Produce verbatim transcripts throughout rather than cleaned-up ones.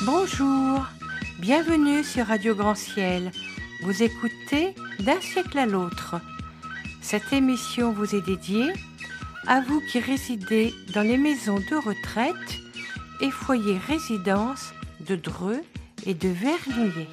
Bonjour, bienvenue sur Radio Grand Ciel. Vous écoutez D'un siècle à l'autre. Cette émission vous est dédiée à vous qui résidez dans les maisons de retraite et foyers résidence de Dreux et de Vernouillet.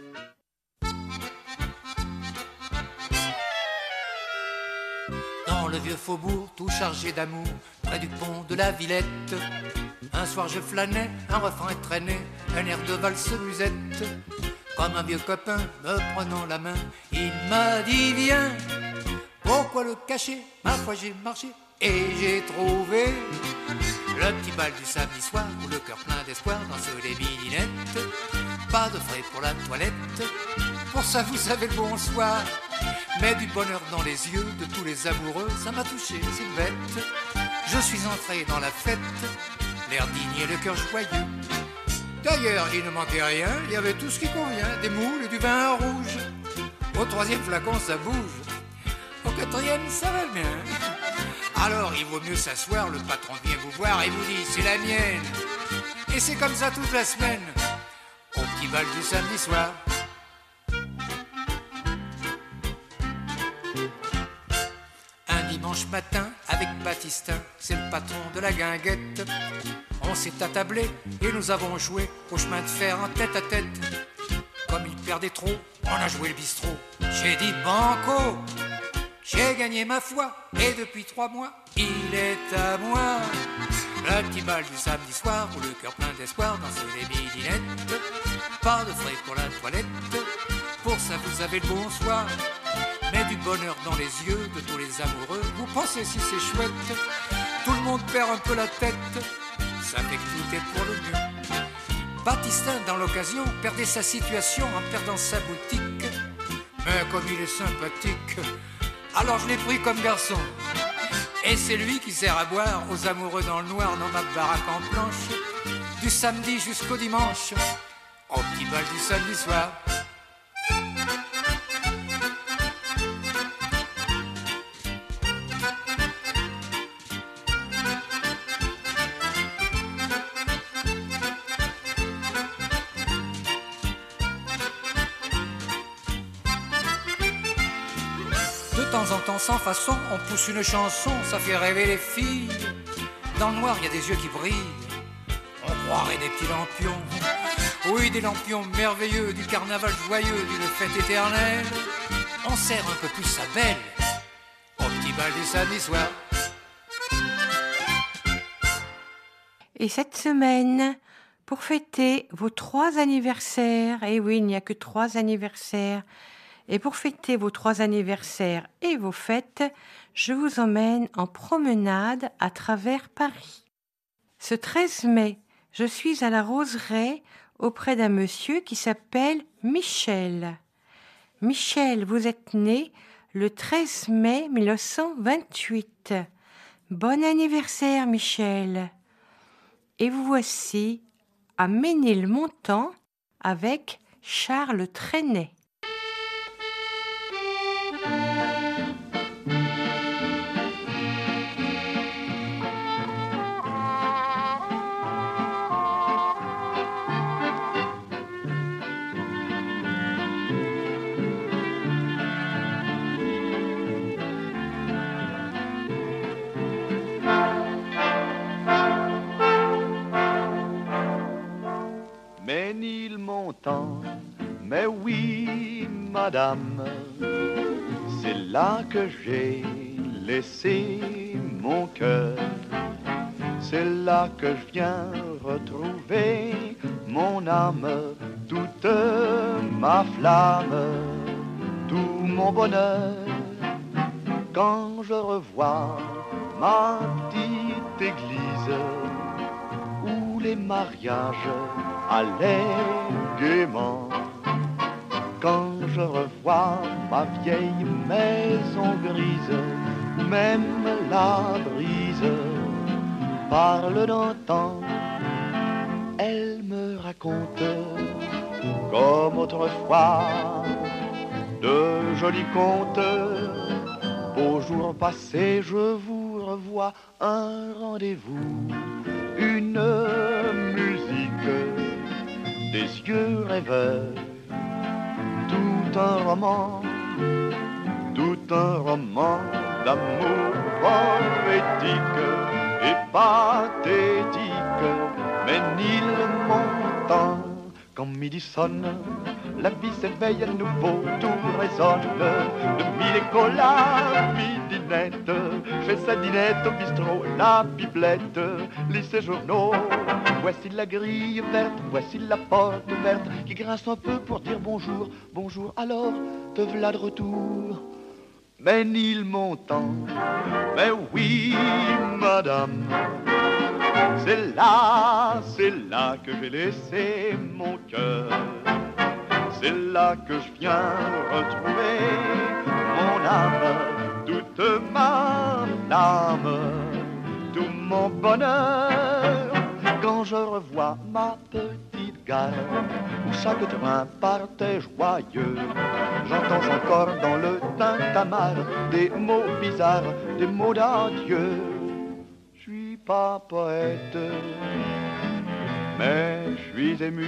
Dans le vieux faubourg, tout chargé d'amour, près du pont de la Villette, un soir je flânais, un refrain traînait, un air de valse musette. Comme un vieux copain me prenant la main, il m'a dit viens, pourquoi le cacher? Ma foi j'ai marché et j'ai trouvé le petit bal du samedi soir où le cœur plein d'espoir danse les midinettes. Pas de frais pour la toilette, pour ça vous savez le bonsoir, mais du bonheur dans les yeux de tous les amoureux, ça m'a touché, c'est bête. Je suis entré dans la fête, l'air digne et le cœur joyeux. D'ailleurs, il ne manquait rien, il y avait tout ce qui convient, des moules et du vin rouge. Au troisième flacon, ça bouge. Au quatrième, ça va bien. Alors, il vaut mieux s'asseoir, le patron vient vous voir et vous dit c'est la mienne. Et c'est comme ça toute la semaine, au petit bal du samedi soir. Un dimanche matin, avec Baptistin, c'est le patron de la guinguette. On s'est attablé et nous avons joué au chemin de fer en tête à tête. Comme il perdait trop, on a joué le bistrot. J'ai dit banco, j'ai gagné ma foi et depuis trois mois, il est à moi. Le petit bal du samedi soir où le cœur plein d'espoir danse les midinettes. Pas de frais pour la toilette, pour ça vous avez le bonsoir, mais du bonheur dans les yeux de tous les amoureux. Vous pensez si c'est chouette, tout le monde perd un peu la tête. Ça fait que tout est pour le mieux. Baptistin, dans l'occasion, perdait sa situation en perdant sa boutique. Mais comme il est sympathique, alors je l'ai pris comme garçon. Et c'est lui qui sert à boire aux amoureux dans le noir dans ma baraque en planche, du samedi jusqu'au dimanche, au petit bal du samedi soir. De temps en temps, sans façon, on pousse une chanson, ça fait rêver les filles. Dans le noir, il y a des yeux qui brillent, on croirait des petits lampions. Oui, des lampions merveilleux, du carnaval joyeux, d'une fête éternelle. On serre un peu plus sa belle, au petit bal du samedi soir. Et cette semaine, pour fêter vos trois anniversaires, et oui, il n'y a que trois anniversaires, et pour fêter vos trois anniversaires et vos fêtes, je vous emmène en promenade à travers Paris. Ce treize mai, je suis à la Roseraie auprès d'un monsieur qui s'appelle Michel. Michel, vous êtes né le treize mai mille neuf cent vingt-huit. Bon anniversaire, Michel. Et vous voici à Ménilmontant avec Charles Trenet. Ménilmontant, mais oui, madame, c'est là que j'ai laissé mon cœur. C'est là que je viens retrouver mon âme, toute ma flamme, tout mon bonheur. Quand je revois ma petite église où les mariages allaient gaiement, quand je revois ma vieille maison grise, où même la brise parle d'antan, elle me raconte comme autrefois de jolis contes. Beaux jours passés, je vous revois, un rendez-vous, une musique rêveur, tout un roman, tout un roman d'amour poétique et pathétique. Mais Nil montant, quand midi sonne, la vie s'éveille à nouveau, tout résonne. De mille écoles à midinette, fait sa dinette au bistrot, la pipelette, lit ses journaux. Voici la grille verte, voici la porte ouverte, qui grince un peu pour dire bonjour. Bonjour, alors, te v'là de retour. Mais Nil montant, mais oui, madame, c'est là, c'est là que j'ai laissé mon cœur. C'est là que je viens retrouver mon âme, toute ma âme, tout mon bonheur. Quand je revois ma petite gare, où chaque train partait joyeux, j'entends encore dans le tintamarre des mots bizarres, des mots d'adieu. Je suis pas poète, mais je suis ému.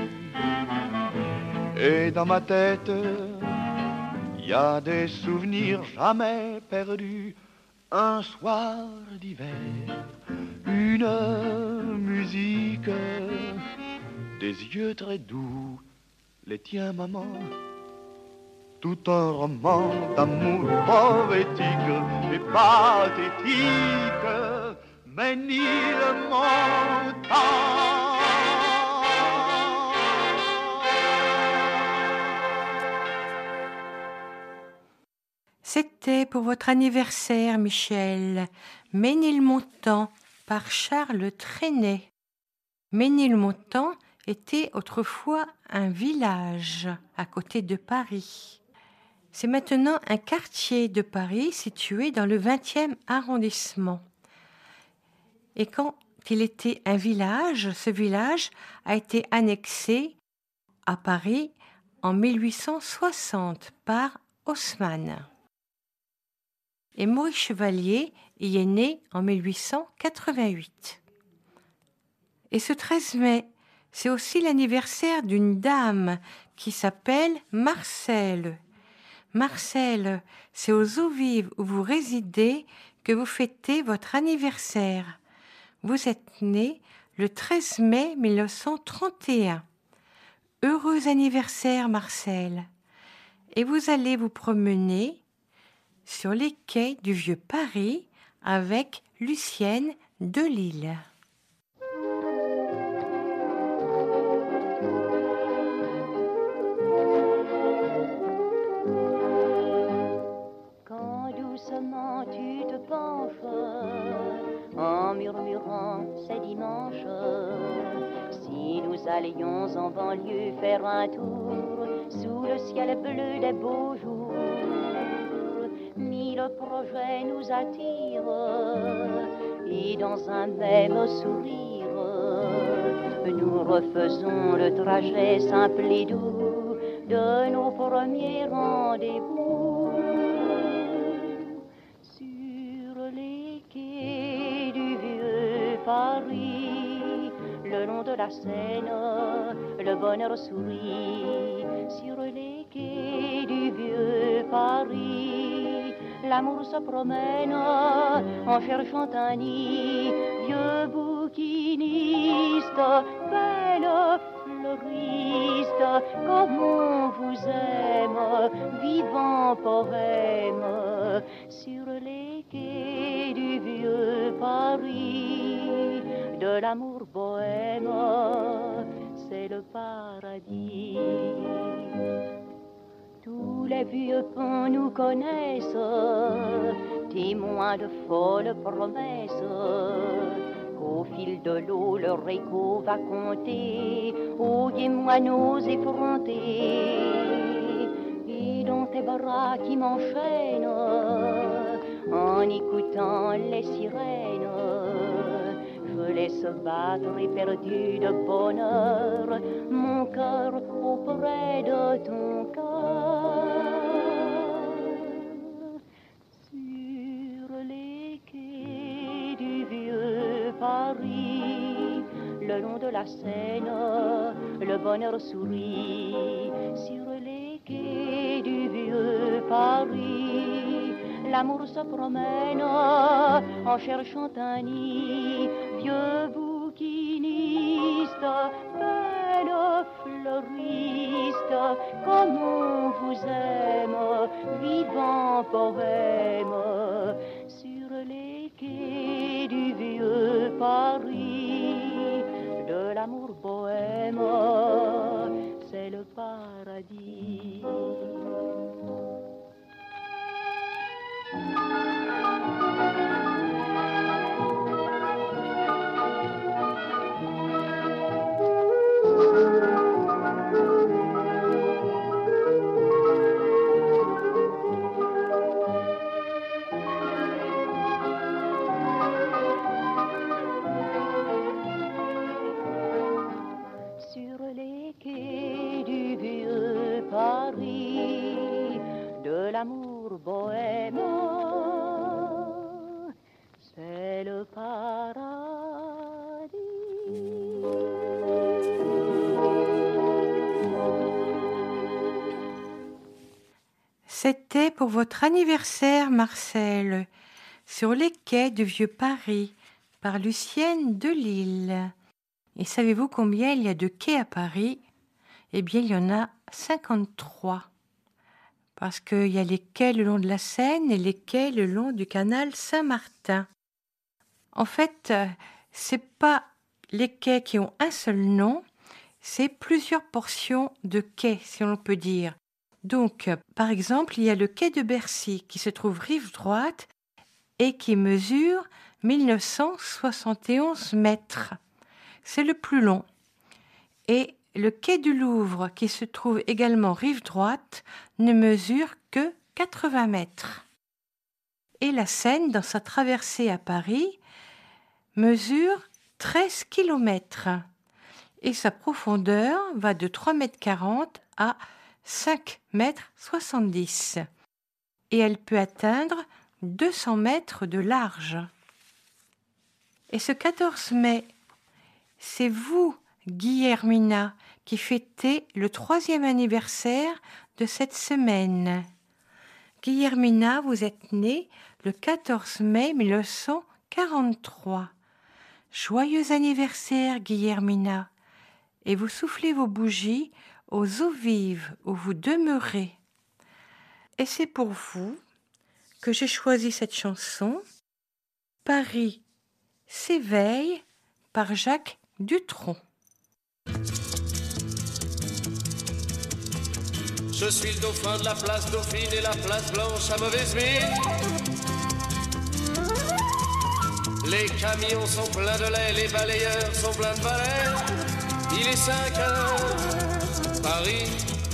Et dans ma tête, il y a des souvenirs jamais perdus. Un soir d'hiver, une musique, des yeux très doux, les tiens maman. Tout un roman d'amour poétique et pathétique, mais ni le montant. C'était pour votre anniversaire, Michel, Ménilmontant par Charles Trenet. Ménilmontant était autrefois un village à côté de Paris. C'est maintenant un quartier de Paris situé dans le vingtième arrondissement. Et quand il était un village, ce village a été annexé à Paris en mille huit cent soixante par Haussmann. Et Maurice Chevalier y est né en mille huit cent quatre-vingt-huit. Et ce treize mai, c'est aussi l'anniversaire d'une dame qui s'appelle Marcelle. Marcelle, c'est aux eaux vives où vous résidez que vous fêtez votre anniversaire. Vous êtes né le treize mai mille neuf cent trente et un. Heureux anniversaire, Marcelle. Et vous allez vous promener sur les quais du vieux Paris avec Lucienne Delille. Quand doucement tu te penches en murmurant ces dimanches, si nous allions en banlieue faire un tour sous le ciel bleu des beaux jours, mille projets nous attirent et dans un même sourire nous refaisons le trajet simple et doux de nos premiers rendez-vous sur les quais du vieux Paris. Le long de la Seine, le bonheur sourit sur les quais du vieux Paris. L'amour se promène en cherchant un nid. Vieux bouquiniste, belle fleuriste, comme on vous aime, vivant poème sur les quais du vieux Paris. De l'amour bohème, c'est le paradis. Tous les vieux ponts nous connaissent, témoins de folles promesses, qu'au fil de l'eau leur écho va compter aux gai moineaux effrontés. Et dans tes bras qui m'enchaînent, en écoutant les sirènes, je laisse battre éperdu de bonheur mon cœur auprès de ton cœur. Sur les quais du vieux Paris, le le long de la Seine, le bonheur sourit sur les quais du vieux Paris. L'amour se promène en cherchant un nid, vieux bouquiniste, belle fleuriste, comme on vous aime, vivant poème, sur les quais du vieux Paris, de l'amour bohème, c'est le paradis. Sur les quais du vieux Paris, de l'amour bohème, c'est le paradis. C'était pour votre anniversaire, Marcel, sur les quais du vieux Paris, par Lucienne Delisle. Et savez-vous combien il y a de quais à Paris? Eh bien, il y en a cinquante-trois. Parce qu'il y a les quais le long de la Seine et les quais le long du canal Saint-Martin. En fait, c'est pas les quais qui ont un seul nom, c'est plusieurs portions de quais, si l'on peut dire. Donc, par exemple, il y a le quai de Bercy qui se trouve rive droite et qui mesure mille neuf cent soixante et onze mètres. C'est le plus long. Et le quai du Louvre, qui se trouve également rive droite, ne mesure que quatre-vingts mètres. Et la Seine, dans sa traversée à Paris, mesure treize kilomètres. Et sa profondeur va de trois mètres quarante à cinq mètres soixante-dix. Et elle peut atteindre deux cents mètres de large. Et ce quatorze mai, c'est vous, Guillermina, qui fêtez le troisième anniversaire de cette semaine. Guillermina, vous êtes née le quatorze mai mille neuf cent quarante-trois. Joyeux anniversaire, Guillermina, et vous soufflez vos bougies aux eaux vives où vous demeurez. Et c'est pour vous que j'ai choisi cette chanson, Paris s'éveille, par Jacques Dutronc. Je suis le dauphin de la place Dauphine et la place Blanche à mauvaise mine. Les camions sont pleins de lait, les balayeurs sont pleins de balais. Il est cinq heures, Paris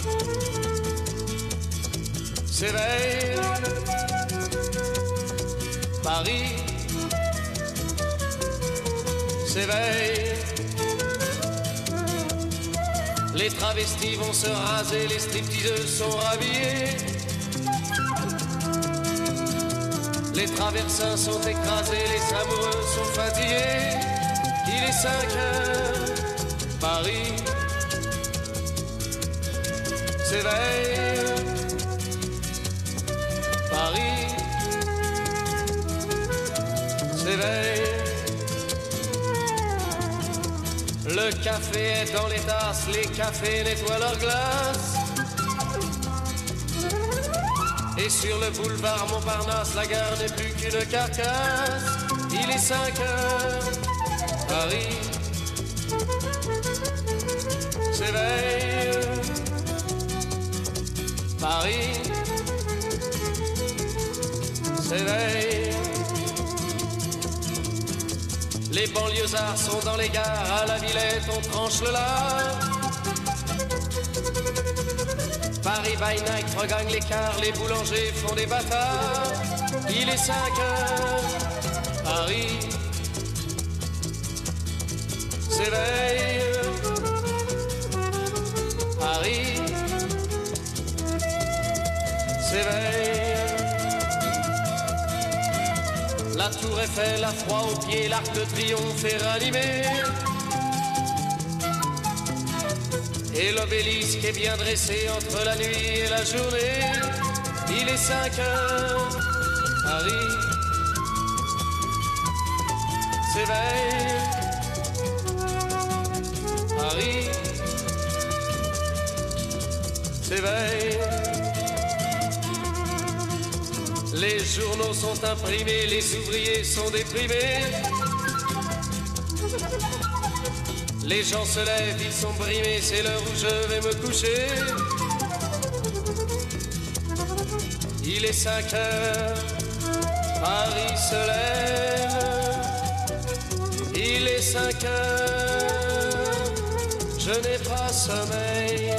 s'éveille. Paris s'éveille. Les travestis vont se raser, les stripteaseuses sont rhabillées. Les traversins sont écrasés, les amoureux sont fatigués. Il est cinq heures, Paris s'éveille. Paris s'éveille. Le café est dans les tasses, les cafés nettoient leurs glaces. Et sur le boulevard Montparnasse, la gare n'est plus qu'une carcasse. Il est cinq heures, Paris s'éveille. Paris s'éveille. Les banlieusards sont dans les gares, à la Villette on tranche le lard. Paris by night regagne l'écart, les boulangers font des bâtards. Il est cinq heures, Paris s'éveille. Paris s'éveille. La tour Eiffel a froid aux pieds, l'Arc de Triomphe est ranimé. et l'obélisque est bien dressé entre la nuit et la journée. Il est cinq heures, Paris s'éveille. Paris s'éveille. Les journaux sont imprimés, les ouvriers sont déprimés. Les gens se lèvent, ils sont brimés, c'est l'heure où je vais me coucher. Il est cinq heures, Paris se lève. Il est cinq heures, je n'ai pas sommeil.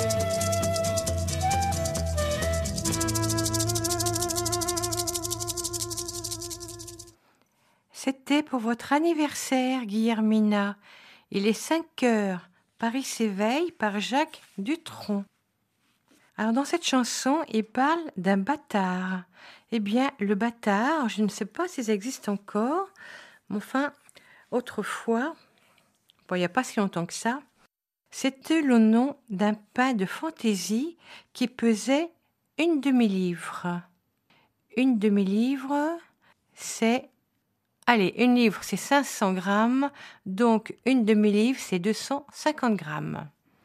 C'était pour votre anniversaire, Guillermina. Il est cinq heures, Paris s'éveille par Jacques Dutronc. Alors dans cette chanson, il parle d'un bâtard. Eh bien, le bâtard, je ne sais pas si ça existe encore, mais enfin, autrefois, bon, il n'y a pas si longtemps que ça, c'était le nom d'un pain de fantaisie qui pesait une demi-livre. Une demi-livre, c'est... Allez, une livre, c'est cinq cents grammes, donc une demi-livre, c'est deux cent cinquante grammes.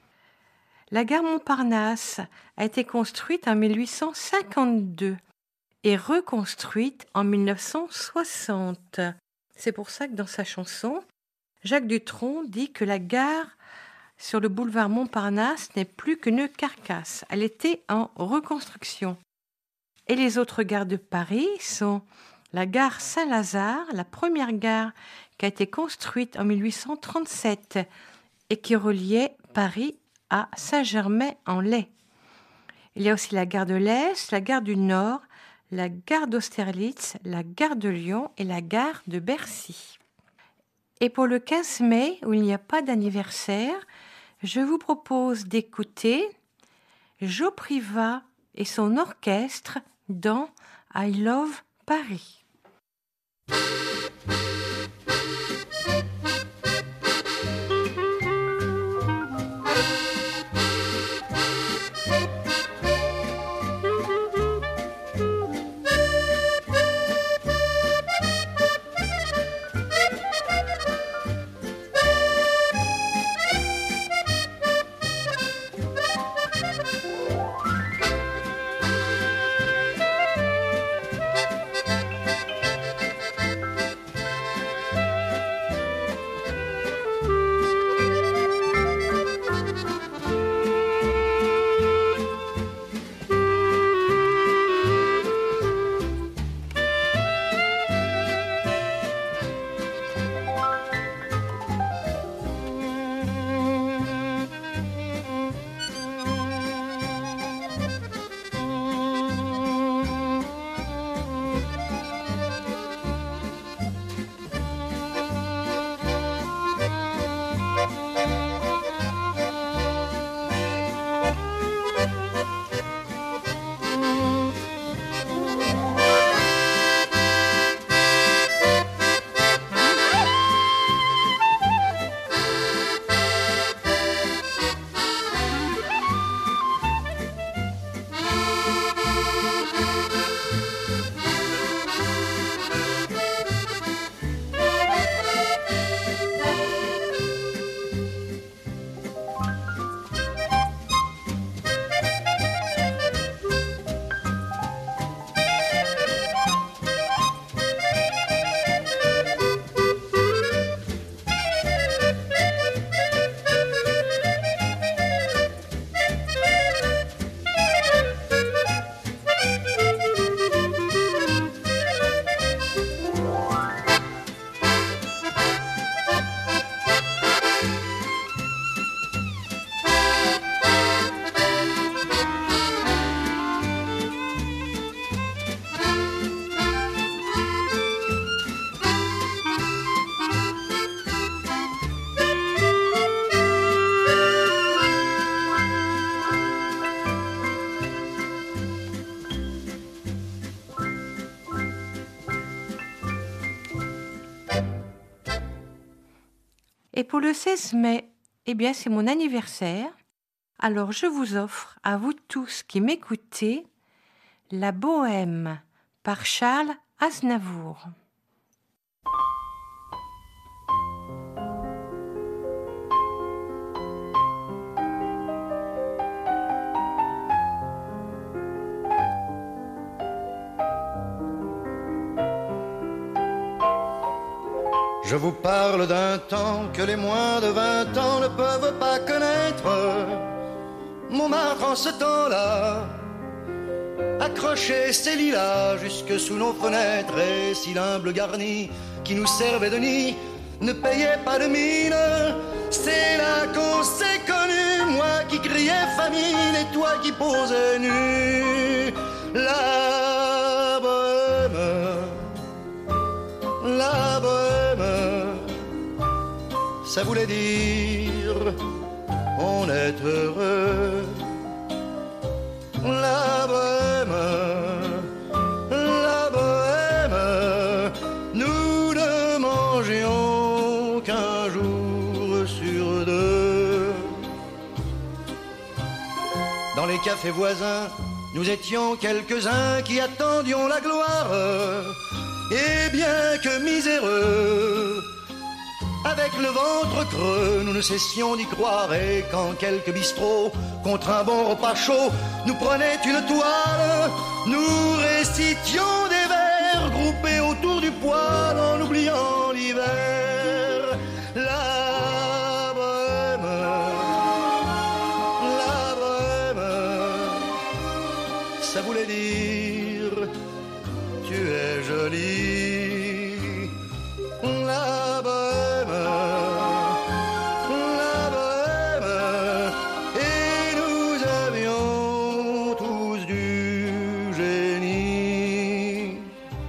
La gare Montparnasse a été construite en mille huit cent cinquante-deux et reconstruite en mille neuf cent soixante. C'est pour ça que dans sa chanson, Jacques Dutronc dit que la gare sur le boulevard Montparnasse n'est plus qu'une carcasse. Elle était en reconstruction. Et les autres gares de Paris sont la gare Saint-Lazare, la première gare qui a été construite en mille huit cent trente-sept et qui reliait Paris à Saint-Germain-en-Laye. Il y a aussi la gare de l'Est, la gare du Nord, la gare d'Austerlitz, la gare de Lyon et la gare de Bercy. Et pour le quinze mai, où il n'y a pas d'anniversaire, je vous propose d'écouter Jo Privat et son orchestre dans I Love Paris. Et pour le seize mai, eh bien, c'est mon anniversaire. Alors je vous offre, à vous tous qui m'écoutez, La Bohème par Charles Aznavour. Je vous parle d'un temps que les moins de vingt ans ne peuvent pas connaître. Montmartre en ce temps-là accrochait ses lilas jusque sous nos fenêtres, et si l'humble garni qui nous servait de nid ne payait pas de mine, c'est là qu'on s'est connus, moi qui criais famine et toi qui posais nu. La bohème, la bohème, ça voulait dire on est heureux. La bohème, la bohème, nous ne mangions qu'un jour sur deux. Dans les cafés voisins, nous étions quelques-uns qui attendions la gloire. Et bien que miséreux, avec le ventre creux, nous ne cessions d'y croire. Et quand quelques bistrots, contre un bon repas chaud, nous prenaient une toile, nous récitions des vers groupés autour du poêle en oubliant l'hiver. La bohème, la bohème, ça voulait dire tu es jolie. La bohème, la bohème, et nous avions tous du génie.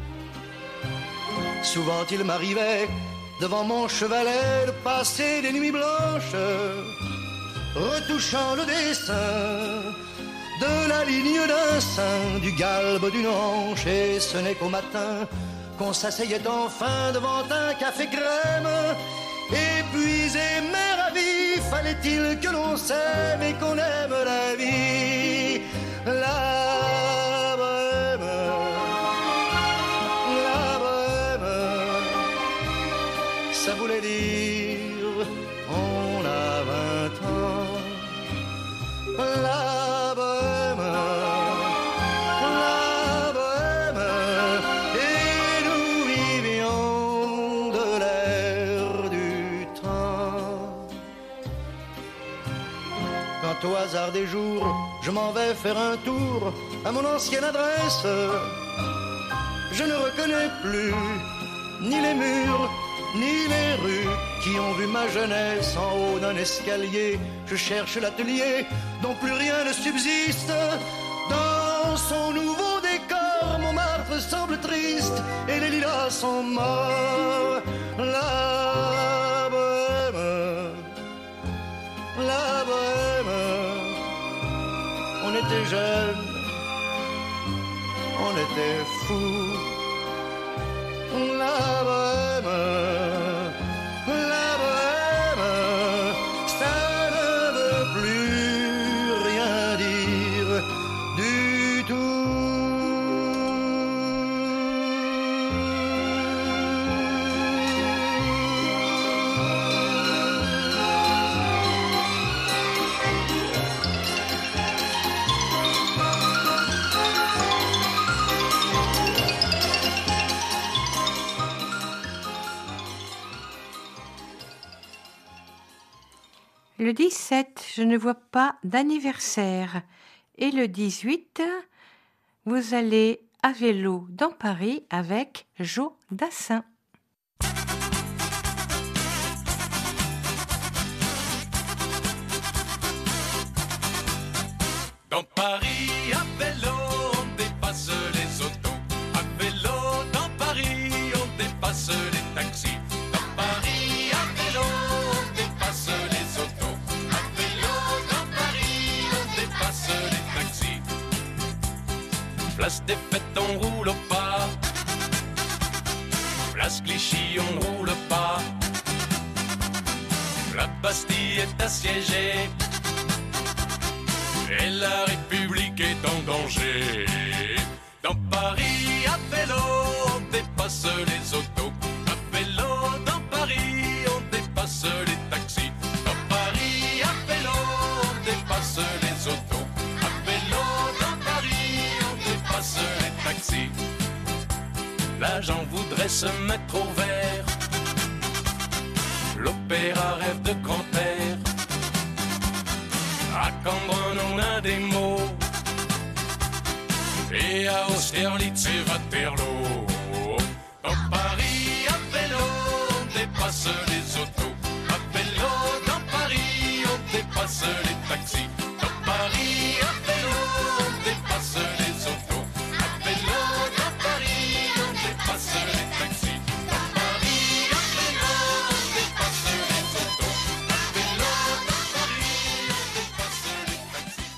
Souvent il m'arrivait devant mon chevalet de passer des nuits blanches, retouchant le dessin de la ligne d'un sein, du galbe d'une hanche, et ce n'est qu'au matin qu'on s'asseyait enfin devant un café crème. Épuisé mais ravi, fallait-il que l'on s'aime et qu'on aime la vie. La bohème, la bohème, ça voulait dire on a vingt ans. La bohème, la bohème, et nous vivions de l'air du temps. Quand au hasard des jours, je m'en vais faire un tour à mon ancienne adresse, je ne reconnais plus ni les murs, ni les rues qui ont vu ma jeunesse en haut d'un escalier. Je cherche l'atelier dont plus rien ne subsiste. Dans son nouveau décor, Montmartre semble triste et les lilas sont morts. La bohème, la bohème, on était jeunes, on était fous. La bohème, la bohème, ça ne veut plus rien dire du tout. Le dix-sept, je ne vois pas d'anniversaire. Et le dix-huit, vous allez à vélo dans Paris avec Jo Dassin. Dans Paris, à vélo, on dépasse les autos. À vélo, dans Paris, on dépasse les taxis. Dans Paris, à vélo, on dépasse les autos. À vélo, dans Paris, on dépasse les taxis. Place des fêtes, on roule au pas. Place Clichy, on roule pas. La Bastille est assiégée. et la République est en danger. Dans Paris, à vélo, on dépasse les autos. À vélo, dans Paris, on dépasse les taxis. Dans Paris, à vélo, on dépasse les autos. À vélo, dans Paris, on dépasse les taxis. L'agent voudrait se mettre au vert. L'opéra rêve de grand air. À Cambronne on a des mots. Et à Austerlitz et Waterloo. Dans Paris, à vélo, on dépasse les autos. À vélo, dans Paris, on dépasse les taxis. Dans Paris, à vélo, on dépasse les autos. À vélo, dans Paris, on dépasse les taxis. Dans Paris, à vélo, on dépasse les autos. À vélo, dans Paris, on dépasse les taxis.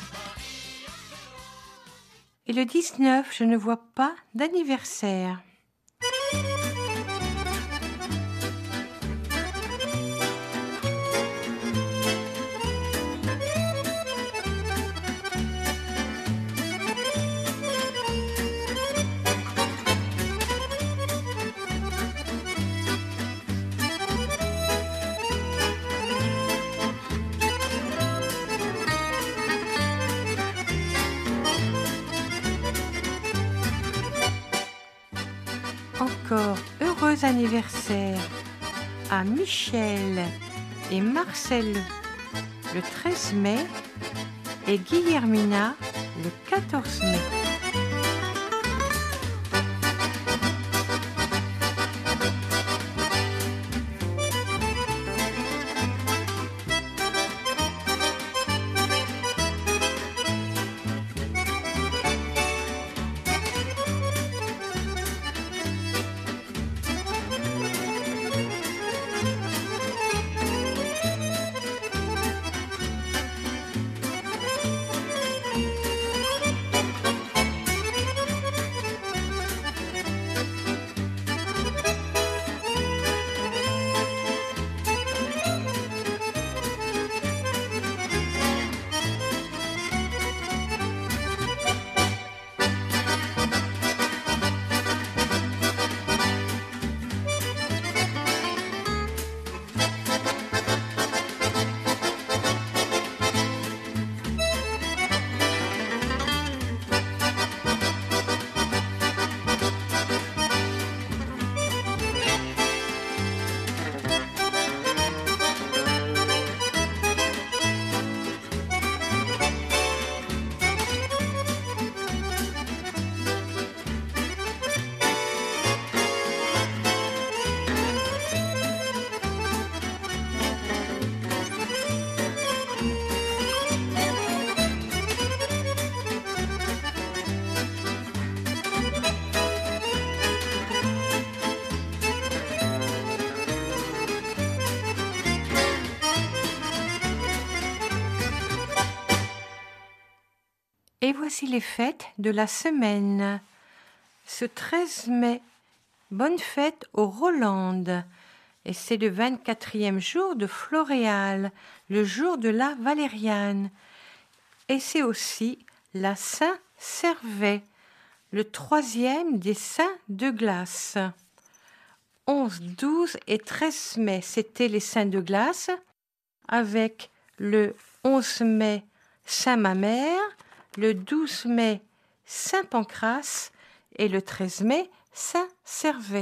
Et le dix-neuf, je ne vois pas d'anniversaire. Encore heureux anniversaire à Michel et Marcel le treize mai et Guillermina le quatorze mai. Et voici les fêtes de la semaine. Ce treize mai, bonne fête aux Rolandes. Et c'est le vingt-quatrième jour de Floréal, le jour de la Valériane. Et c'est aussi la Saint-Servais, le troisième des saints de glace. onze, douze et treize mai, c'était les saints de glace, avec le onze mai Saint-Mamère, le douze mai Saint-Pancrace et le treize mai Saint-Servais.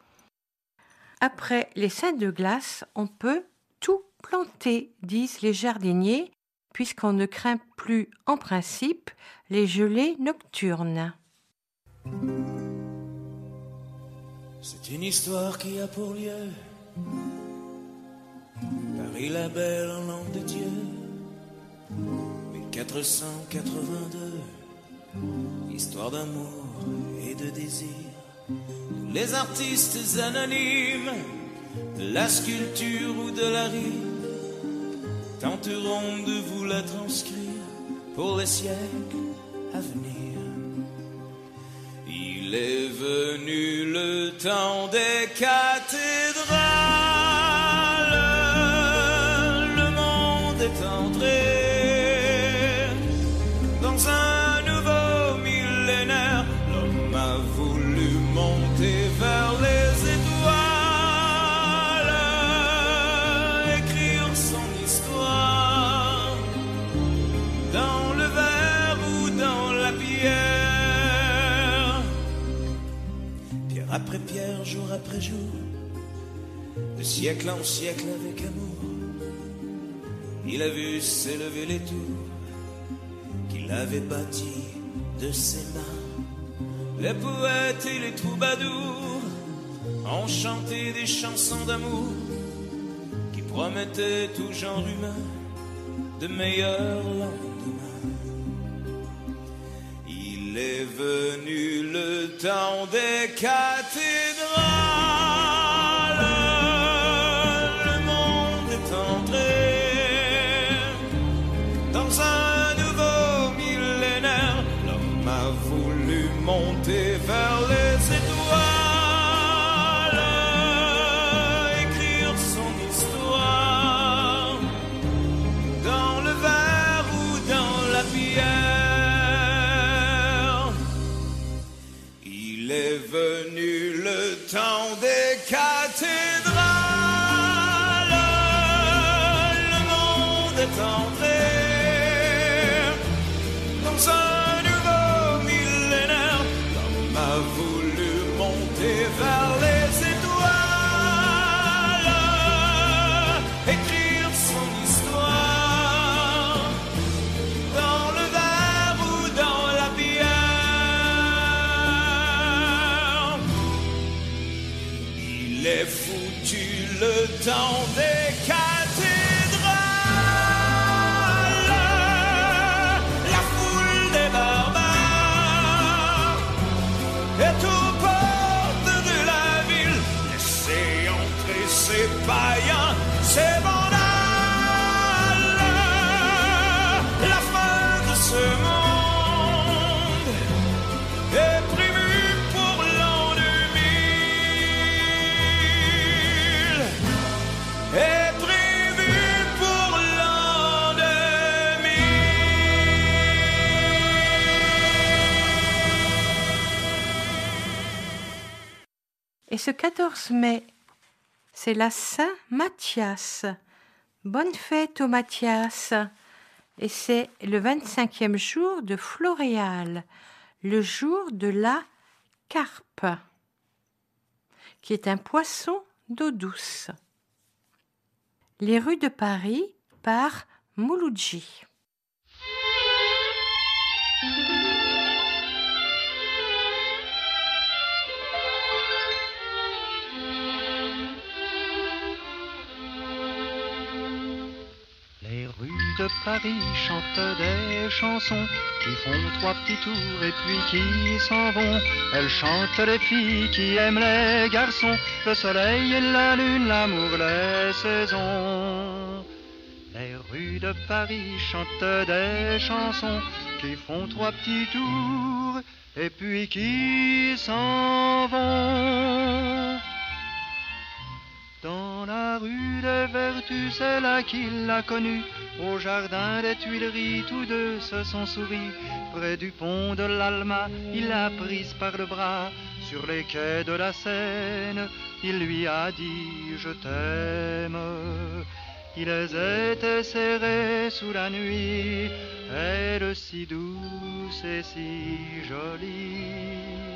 Après les saints de glace, on peut tout planter, disent les jardiniers, puisqu'on ne craint plus en principe les gelées nocturnes. C'est une histoire qui a pour lieu Paris la belle en langue de Dieu, mille quatre cent quatre-vingt-deux. Histoire d'amour et de désir. Les artistes anonymes de la sculpture ou de la rime tenteront de vous la transcrire pour les siècles à venir. Il est venu le temps des cathédrales, le monde est entré après jour, de siècle en siècle avec amour. Il a vu s'élever les tours qu'il avait bâties de ses mains. Les poètes et les troubadours ont chanté des chansons d'amour qui promettaient tout genre humain de meilleurs lendemains. Il est venu le temps des cathédrales. Le monde est entré dans un nouveau millénaire. L'homme a voulu monter vers les étoiles, écrire son histoire dans le verre ou dans la pierre. Il est venu le temps des cathédrales. Le monde est entré dans un nouveau millénaire. L'homme a voulu monter vers les étoiles, écrire son histoire dans le verre ou dans la bière. Il est foutu le temps des cathédrales. La foule des barbares est aux portes de la ville. Laissez entrer ces païens, ces vandales. La fin de ce monde est prévue pour l'an deux mille. Est prévue pour l'an deux mille. Et ce quatorze mai, c'est la Saint-Mathias. Bonne fête au Mathias. Et c'est le vingt-cinquième jour de Floréal, le jour de la carpe, qui est un poisson d'eau douce. Les rues de Paris par Mouloudji. Les rues de Paris chantent des chansons qui font trois petits tours et puis qui s'en vont. Elles chantent les filles qui aiment les garçons, le soleil et la lune, l'amour, les saisons. Les rues de Paris chantent des chansons qui font trois petits tours et puis qui s'en vont. Dans la rue des Vertus, c'est là qu'il l'a connue. Au jardin des Tuileries, tous deux se sont souris. Près du pont de l'Alma, il l'a prise par le bras. Sur les quais de la Seine, il lui a dit « Je t'aime ». Ils étaient serrés sous la nuit, elle si douce et si jolie.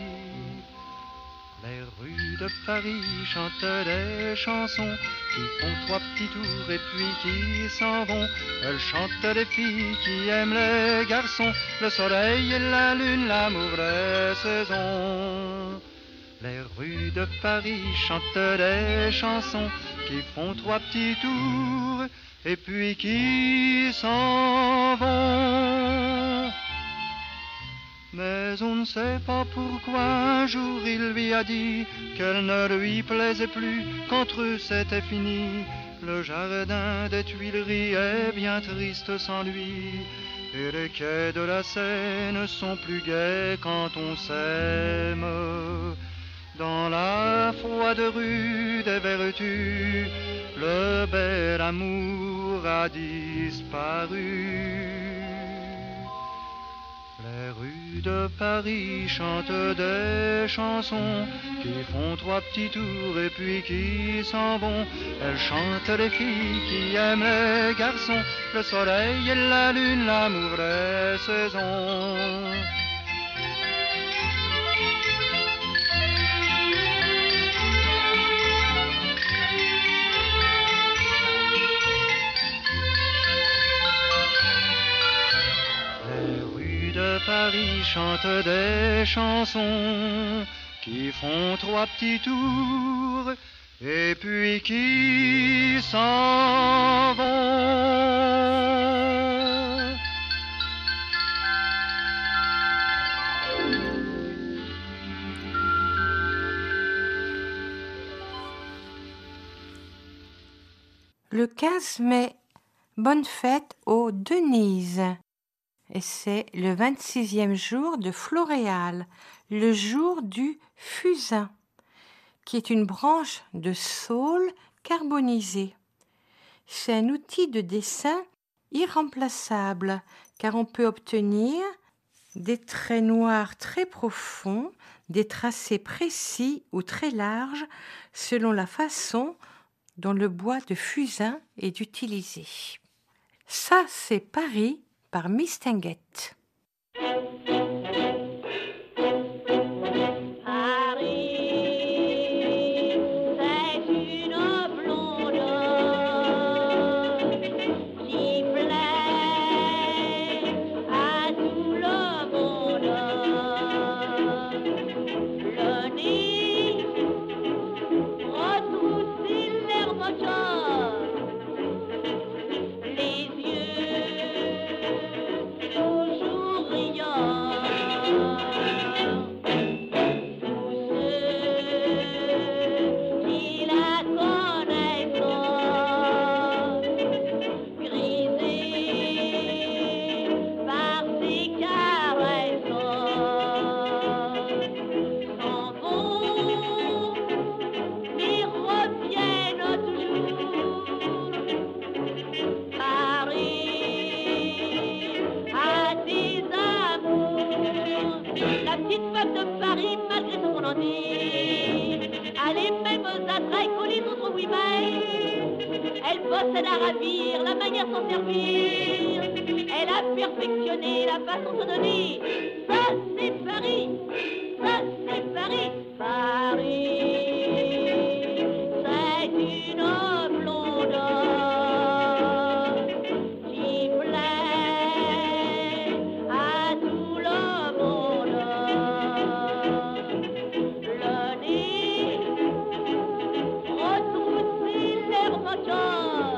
Les rues de Paris chantent des chansons qui font trois petits tours et puis qui s'en vont. Elles chantent les filles qui aiment les garçons, le soleil et la lune, l'amour, les saisons. Les rues de Paris chantent des chansons qui font trois petits tours et puis qui s'en vont. Mais on ne sait pas pourquoi un jour il lui a dit qu'elle ne lui plaisait plus, qu'entre eux c'était fini. Le jardin des Tuileries est bien triste sans lui, et les quais de la Seine sont plus gais quand on s'aime. Dans la froide rue des Vertus, le bel amour a disparu. Les rues de Paris chantent des chansons qui font trois petits tours et puis qui s'en vont. Elles chantent les filles qui aiment les garçons, le soleil et la lune, l'amour, les saisons. Paris chante des chansons qui font trois petits tours et puis qui s'en vont. Le quinze mai, bonne fête aux Denises. Et c'est le vingt-sixième jour de Floréal, le jour du fusain, qui est une branche de saule carbonisée. C'est un outil de dessin irremplaçable, car on peut obtenir des traits noirs très profonds, des tracés précis ou très larges, selon la façon dont le bois de fusain est utilisé. Ça, c'est Paris par Mistinguett. Elle a ravir, la manière s'en servir. Elle a perfectionné la façon de donner. Ça c'est Paris, ça c'est Paris, Paris. C'est une blonde qui plaît à tout le monde. Le nez retroussé, l'air moteur.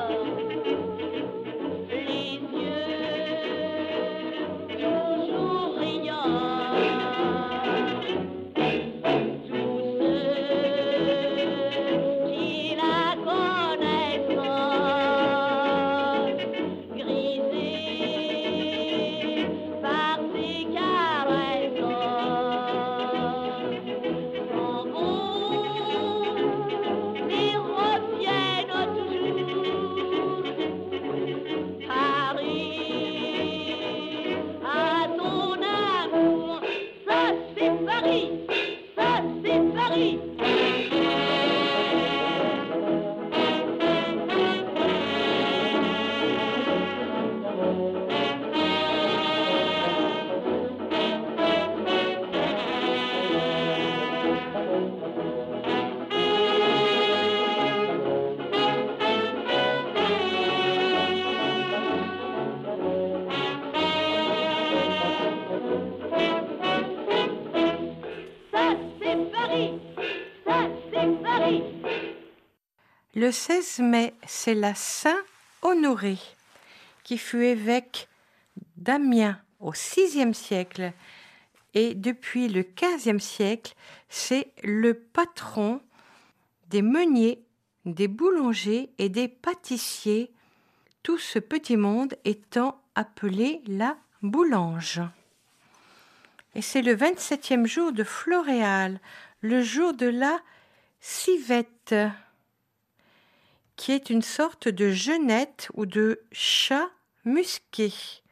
Le seize mai, c'est la Saint-Honoré, qui fut évêque d'Amiens au sixième siècle. Et depuis le quinzième siècle, c'est le patron des meuniers, des boulangers et des pâtissiers, tout ce petit monde étant appelé la boulange. Et c'est le vingt-septième jour de Floréal, le jour de la civette, qui est une sorte de genette ou de chat musqué.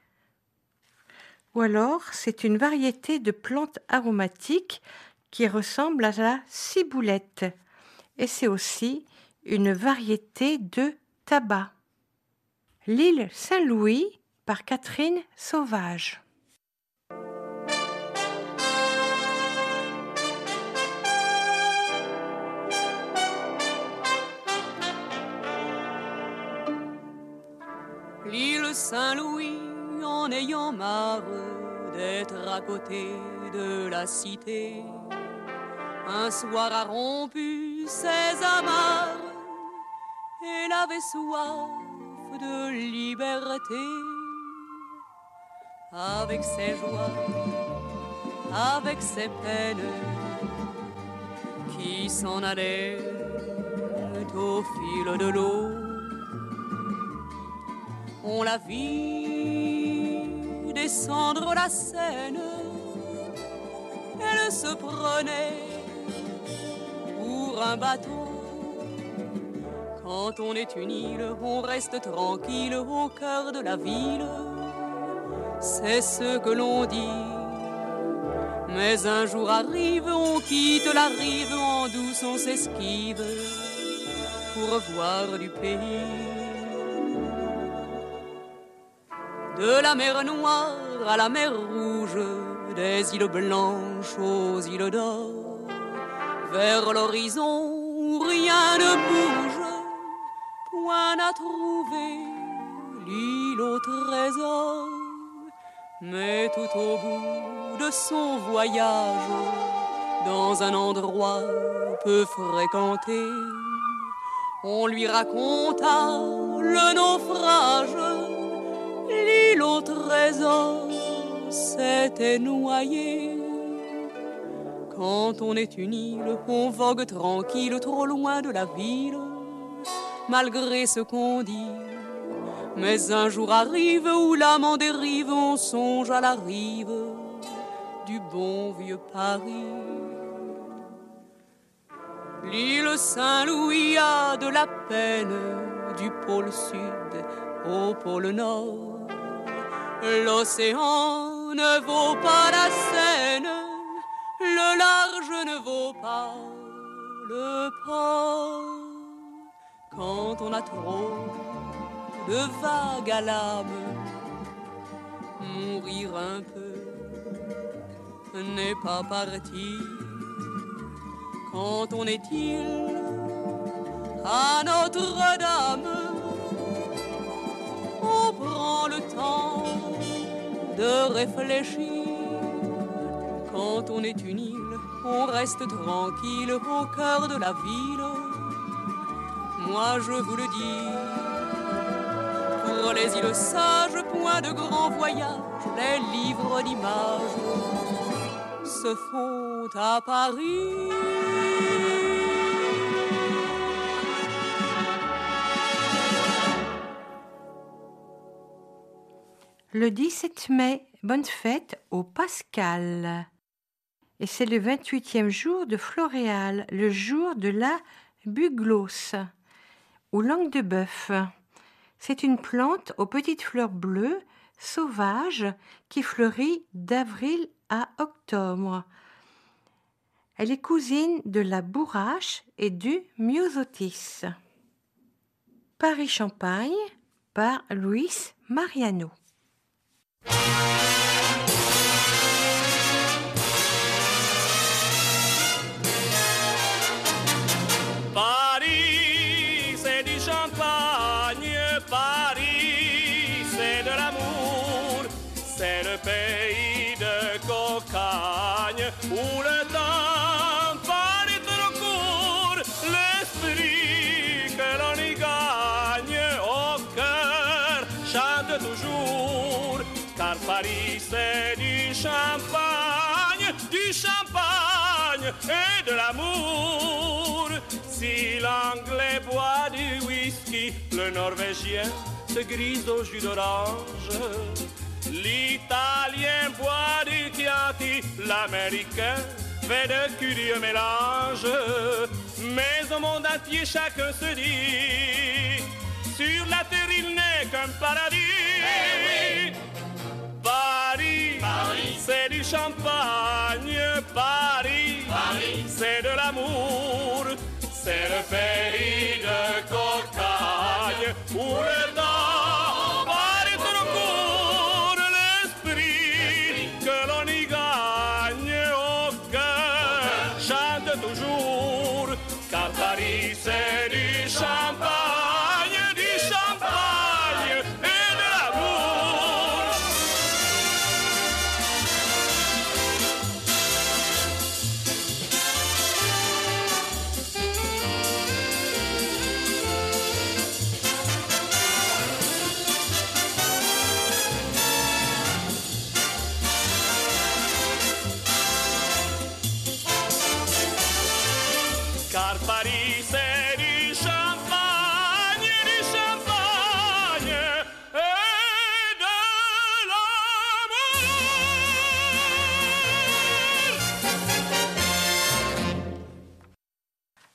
Ou alors, c'est une variété de plantes aromatiques qui ressemble à la ciboulette. Et c'est aussi une variété de tabac. L'île Saint-Louis par Catherine Sauvage. L'île Saint-Louis, en ayant marre d'être à côté de la cité. Un soir a rompu ses amarres, elle avait soif de liberté. Avec ses joies, avec ses peines, qui s'en allaient au fil de l'eau. On la vit descendre la Seine, elle se prenait pour un bateau. Quand on est une île, on reste tranquille au cœur de la ville. C'est ce que l'on dit. Mais un jour arrive, on quitte la rive, en douce on s'esquive pour voir du pays. De la mer Noire à la mer Rouge, des îles blanches aux îles d'or, vers l'horizon où rien ne bouge, point à trouver l'île au trésor. Mais tout au bout de son voyage, dans un endroit peu fréquenté, on lui raconta le naufrage. L'île au trésor s'était noyée. Quand on est une île, on vogue tranquille trop loin de la ville, malgré ce qu'on dit. Mais un jour arrive où l'âme en dérive, on songe à la rive du bon vieux Paris. L'île Saint-Louis a de la peine, du pôle sud au pôle nord. L'océan ne vaut pas la Seine, le large ne vaut pas le port. Quand on a trop de vagues à l'âme, mourir un peu n'est pas parti. Quand on est île à Notre-Dame, on prend le temps de réfléchir. Quand on est une île, on reste tranquille au cœur de la ville. Moi je vous le dis, pour les îles sages, point de grands voyages, les livres d'images se font à Paris. Le dix-sept mai, bonne fête au Pascal. Et c'est le vingt-huitième jour de Floréal, le jour de la buglosse, ou langue de bœuf. C'est une plante aux petites fleurs bleues, sauvages, qui fleurit d'avril à octobre. Elle est cousine de la bourrache et du myosotis. Paris-Champagne par Luis Mariano. Paris, c'est du champagne, Paris, c'est de l'amour, c'est le pays de cocagne où le temps paraît trop court, l'esprit que l'on y gagne au cœur chante toujours, car Paris c'est du champagne, du champagne et de l'amour. Si l'anglais boit du whisky, le norvégien se grise au jus d'orange. L'italien boit du Chianti, l'américain fait de curieux mélanges. Mais au monde entier chacun se dit, sur la terre il n'est qu'un paradis. Hey, oui. Paris, Paris, c'est du champagne, Paris, Paris, c'est de l'amour, c'est le pays de cocagne où le temps paraît trop court, l'esprit que l'on y gagne au cœur chante toujours, car Paris c'est du champagne, du champagne et de l'amour.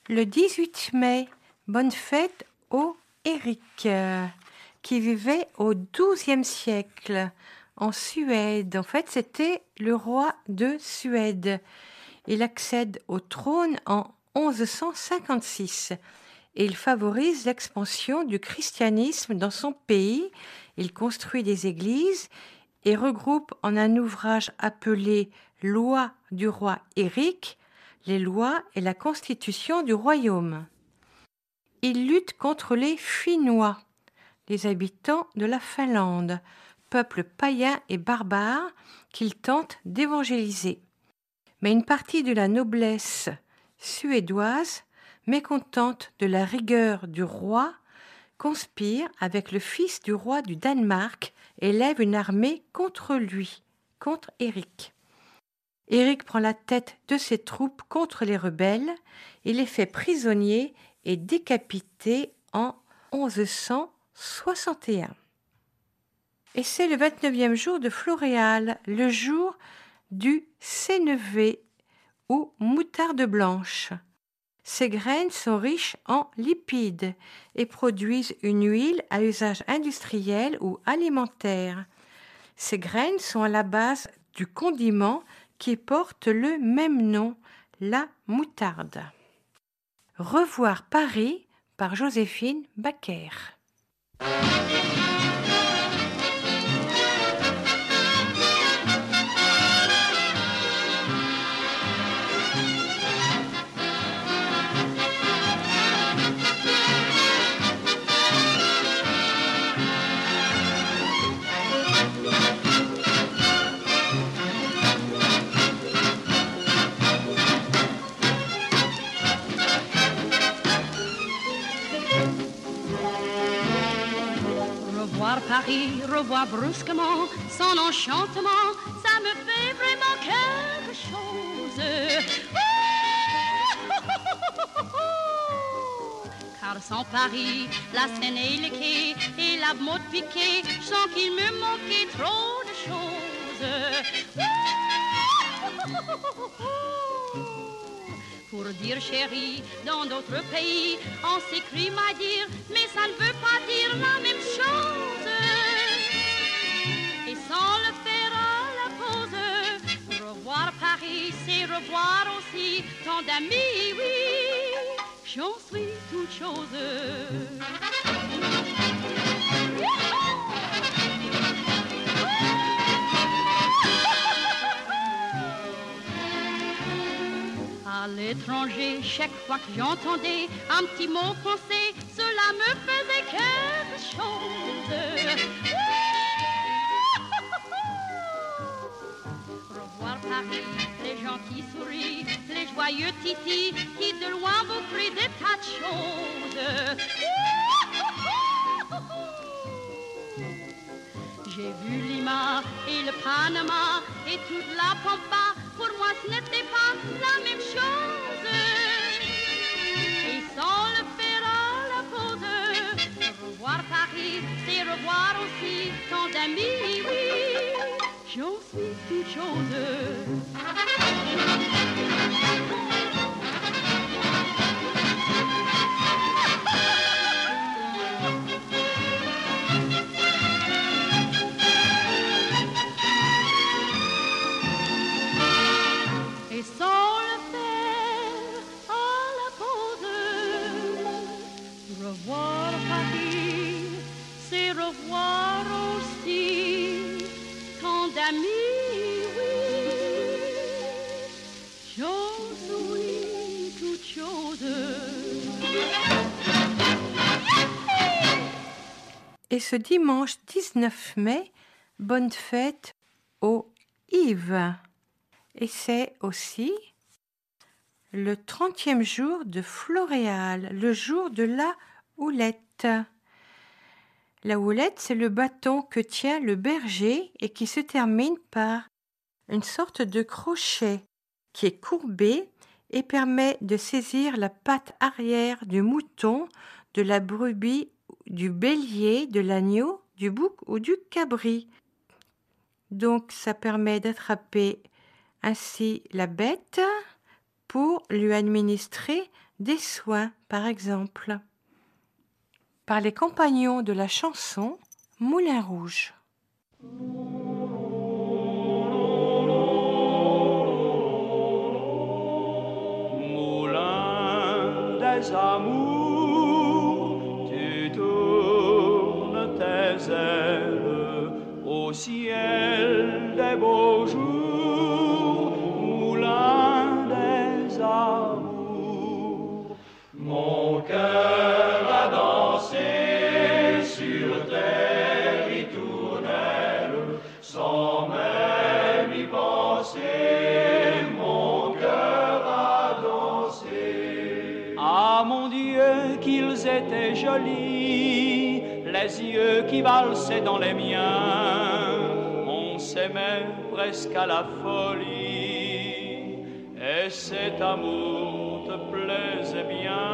Le dix-huit mai, bonne fête au Éric, euh, qui vivait au douzième siècle en Suède. En fait, c'était le roi de Suède. Il accède au trône en onze cent cinquante-six et il favorise l'expansion du christianisme dans son pays. Il construit des églises et regroupe en un ouvrage appelé « Lois du roi Éric » les lois et la constitution du royaume. Il lutte contre les Finnois, les habitants de la Finlande, peuple païen et barbare qu'il tente d'évangéliser. Mais une partie de la noblesse suédoise, mécontente de la rigueur du roi, conspire avec le fils du roi du Danemark et lève une armée contre lui, contre Éric. Éric prend la tête de ses troupes contre les rebelles, il les fait prisonniers et décapités en onze cent soixante et un. Et c'est le vingt-neuvième jour de Floréal, le jour du sénévé ou moutarde blanche. Ces graines sont riches en lipides et produisent une huile à usage industriel ou alimentaire. Ces graines sont à la base du condiment qui porte le même nom, la moutarde. Revoir Paris par Joséphine Baker. Paris, revoir brusquement son enchantement, ça me fait vraiment quelque chose. Car sans Paris, la Seine et les quais et la mode piquée, je sens qu'il me manquait trop de choses. Pour dire chérie, dans d'autres pays, on s'écrit à dire, mais ça ne veut pas dire la même chose. Et sans le faire à la pause, revoir Paris, c'est revoir aussi tant d'amis, oui, j'en suis toute chose. À l'étranger, chaque fois que j'entendais un petit mot français, cela me faisait quelque chose. Revoir Paris, les gens qui sourient, les joyeux titis qui de loin vous crient des tas de choses. J'ai vu Lima et le Panama et toute la Pampa. Pour moi, ce n'était pas la même chose. Et sans le faire à la pause, revoir Paris, c'est revoir aussi tant d'amis, oui, j'en suis toute chose. Et sans le faire à la pause, revoir Paris, c'est revoir aussi tant d'amis, oui, j'en suis toute chose. Et ce dimanche dix-neuf mai, bonne fête aux Yves. Et c'est aussi le trentième jour de Floréal, le jour de la houlette. La houlette, c'est le bâton que tient le berger et qui se termine par une sorte de crochet qui est courbé et permet de saisir la patte arrière du mouton, de la brebis, du bélier, de l'agneau, du bouc ou du cabri. Donc ça permet d'attraper ainsi la bête pour lui administrer Des soins, par exemple, par les compagnons de la chanson Moulin Rouge. Moulin des amours, tu tournes tes ailes au ciel des beaux jours, moulin des amours. Mon cœur a dansé sur tes ritournelles sans même y penser. Mon cœur a dansé. Ah mon Dieu, qu'ils étaient jolis, les yeux qui valsaient dans les miens. On s'aimait presque à la folie, et cet amour te plaisait bien.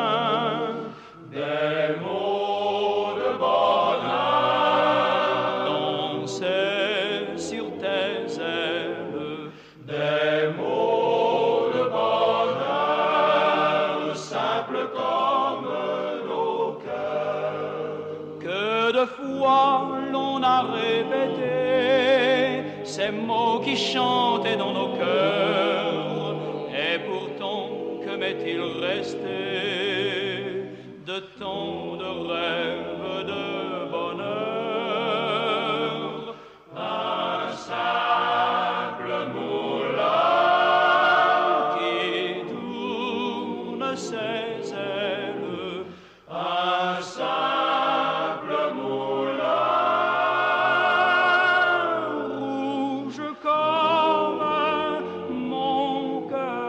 Des mots de bonheur dansaient sur tes ailes, des mots de bonheur simples comme nos cœurs. Que de fois l'on a répété ces mots qui chantaient dans nos cœurs, et pourtant que m'est-il resté de tant de rêves de bonheur? Un simple moulin qui tourne ses ailes, un simple moulin rouge comme mon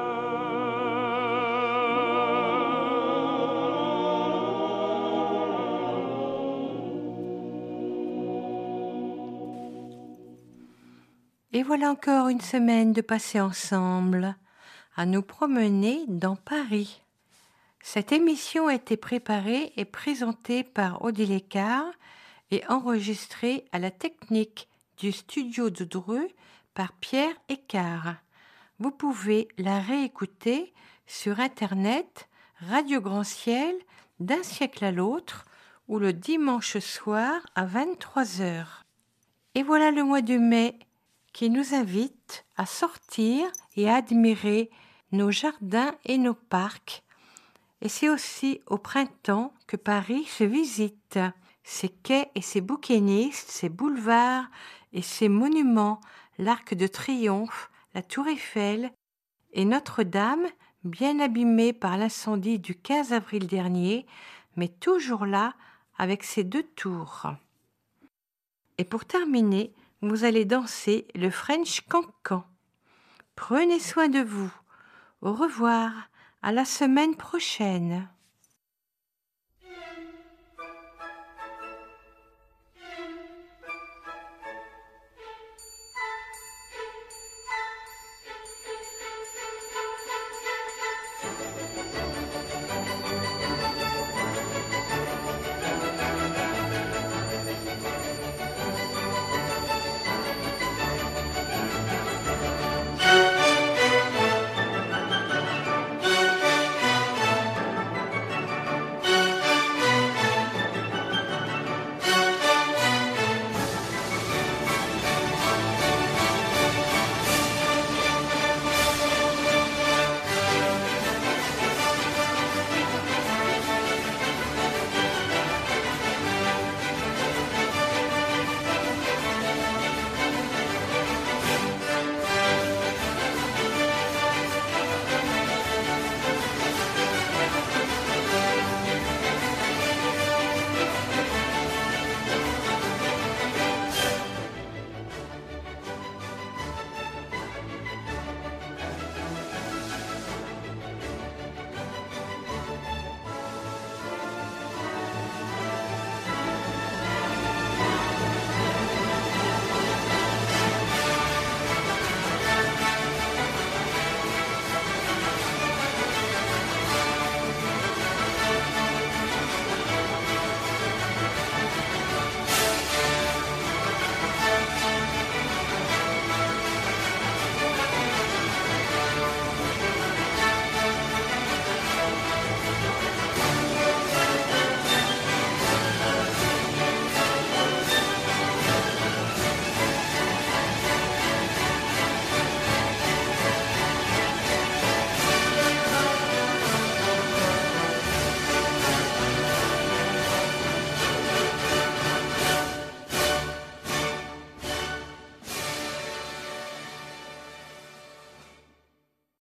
Et voilà encore une semaine de passer ensemble, à nous promener dans Paris. Cette émission a été préparée et présentée par Odile Écart et enregistrée à la technique du studio de Dreux par Pierre Écart. Vous pouvez la réécouter sur Internet, Radio Grand Ciel, d'un siècle à l'autre, ou le dimanche soir à vingt-trois heures. Et voilà le mois de mai qui nous invite à sortir et à admirer nos jardins et nos parcs. Et c'est aussi au printemps que Paris se visite. Ses quais et ses bouquinistes, ses boulevards et ses monuments, l'Arc de Triomphe, la Tour Eiffel et Notre-Dame, bien abîmée par l'incendie du quinze avril dernier, mais toujours là avec ses deux tours. Et pour terminer, vous allez danser le French Cancan. Prenez soin de vous. Au revoir, à la semaine prochaine.